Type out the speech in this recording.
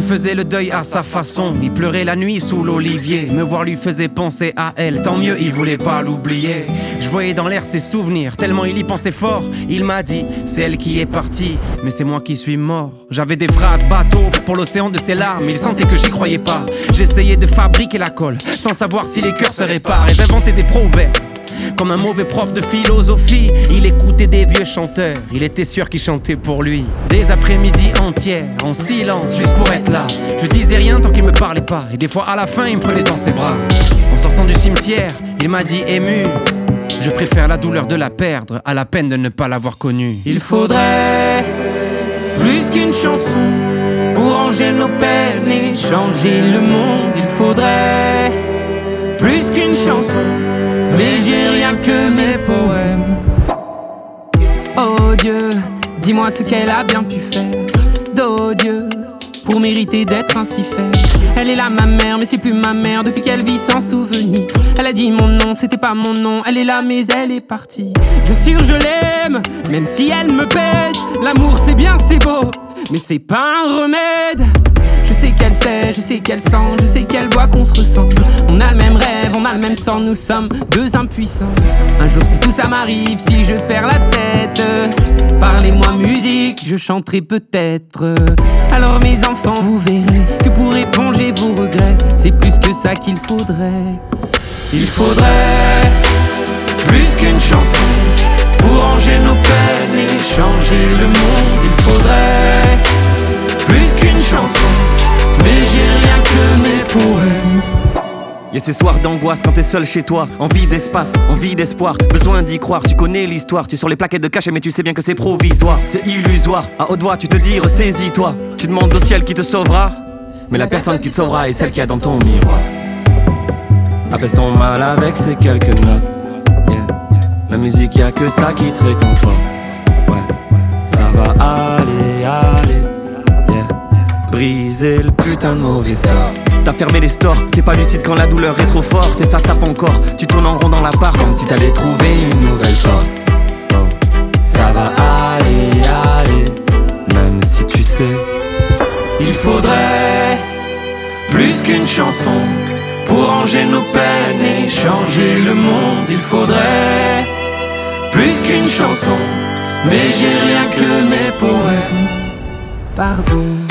faisait le deuil à sa façon. Il pleurait la nuit sous l'olivier. Me voir lui faisait penser à elle. Tant mieux, il voulait pas l'oublier. Je voyais dans l'air ses souvenirs, tellement il y pensait fort. Il m'a dit, c'est elle qui est partie, mais c'est moi qui suis mort. J'avais des phrases bateau pour l'océan de ses larmes. Il sentait que j'y croyais pas. J'essayais de fabriquer la colle, sans savoir si les cœurs se réparent. Et j'inventais des proverbes. Comme un mauvais prof de philosophie, il écoutait des vieux chanteurs. Il était sûr qu'ils chantaient pour lui. Des après-midi entières, en silence, juste pour être là. Je disais rien tant qu'il me parlait pas. Et des fois à la fin, il me prenait dans ses bras. En sortant du cimetière, il m'a dit ému: je préfère la douleur de la perdre à la peine de ne pas l'avoir connue. Il faudrait plus qu'une chanson pour ranger nos peines et changer le monde. Il faudrait plus qu'une chanson, mais j'ai rien que mes poèmes. Oh Dieu, dis-moi ce qu'elle a bien pu faire d'odieux pour mériter d'être ainsi faite. Elle est là ma mère, mais c'est plus ma mère depuis qu'elle vit sans souvenir. Elle a dit mon nom, c'était pas mon nom. Elle est là mais elle est partie. Bien sûr je l'aime, même si elle me pèse. L'amour c'est bien, c'est beau, mais c'est pas un remède. Je sais qu'elle sait, je sais qu'elle sent, je sais qu'elle voit qu'on se ressemble. On a le même rêve, on a le même sang, nous sommes deux impuissants. Un jour si tout ça m'arrive, si je perds la tête, parlez-moi musique, je chanterai peut-être. Alors mes enfants, vous verrez que pour éponger vos regrets, c'est plus que ça qu'il faudrait. Il faudrait plus qu'une chanson pour ranger nos peines et changer le monde. Il faudrait plus qu'une chanson, mais j'ai rien que mes poèmes. Y'a ces soirs d'angoisse quand t'es seul chez toi. Envie d'espace, envie d'espoir, besoin d'y croire. Tu connais l'histoire, tu es sur les plaquettes de cachet, mais tu sais bien que c'est provisoire. C'est illusoire, à haute voix tu te dis ressaisis-toi. Tu demandes au ciel qui te sauvera, mais la personne qui te sauvera est celle qu'il y a dans ton miroir. Apaise ton mal avec ces quelques notes, yeah. La musique y'a que ça qui te réconforte. Ouais, ça va aller, yeah. Briser le putain de mauvais sort. T'as fermé les stores, t'es pas lucide quand la douleur est trop forte. Et ça tape encore, tu tournes en rond dans l'appart comme si t'allais trouver une nouvelle porte. Oh, ça va aller, même si tu sais. Il faudrait plus qu'une chanson pour ranger nos peines et changer le monde. Il faudrait plus qu'une chanson, mais j'ai rien que mes poèmes. Pardon.